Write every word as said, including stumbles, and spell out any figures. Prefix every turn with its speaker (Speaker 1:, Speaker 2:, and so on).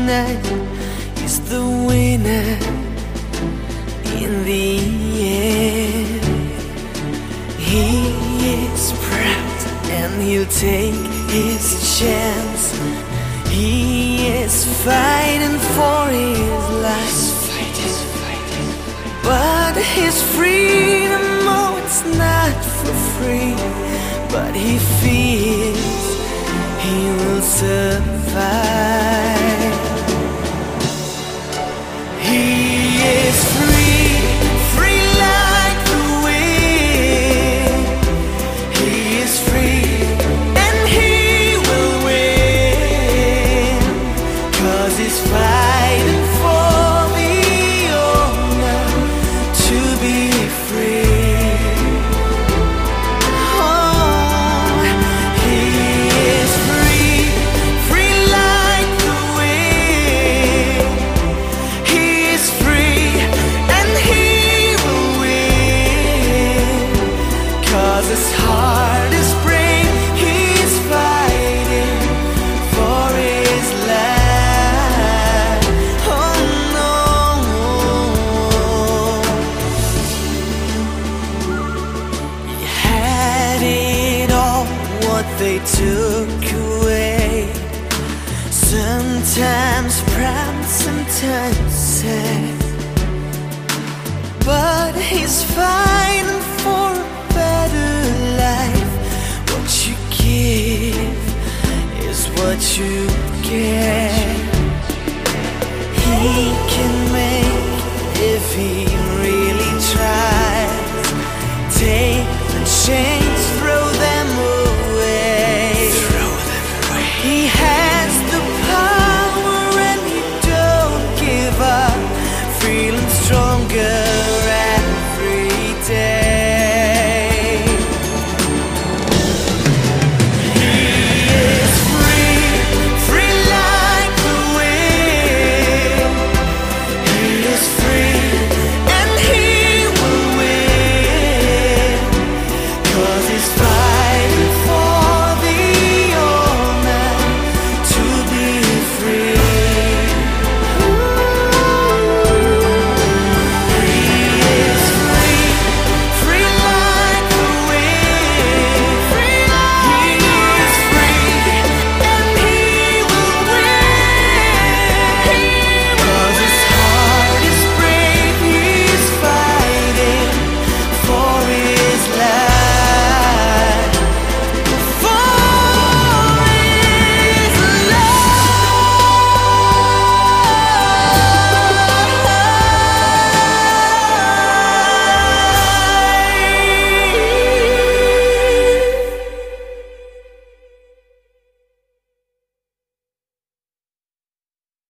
Speaker 1: tonight is the winner in the end. He is proud and he'll take his chance. He is fighting for his life, but his freedom, oh, it's not for free. But he feels he will survive. He is free, free like the wind. He is free and he will win, 'cause he's fighting for the honor to be free. Oh, he is free, free like the wind. He is free and he will win, 'cause his heart is brave. He's fighting for his life. Oh no, he had it all, what they took away. Sometimes proud, sometimes sad, but he's fighting for a better life. What you give is what you get.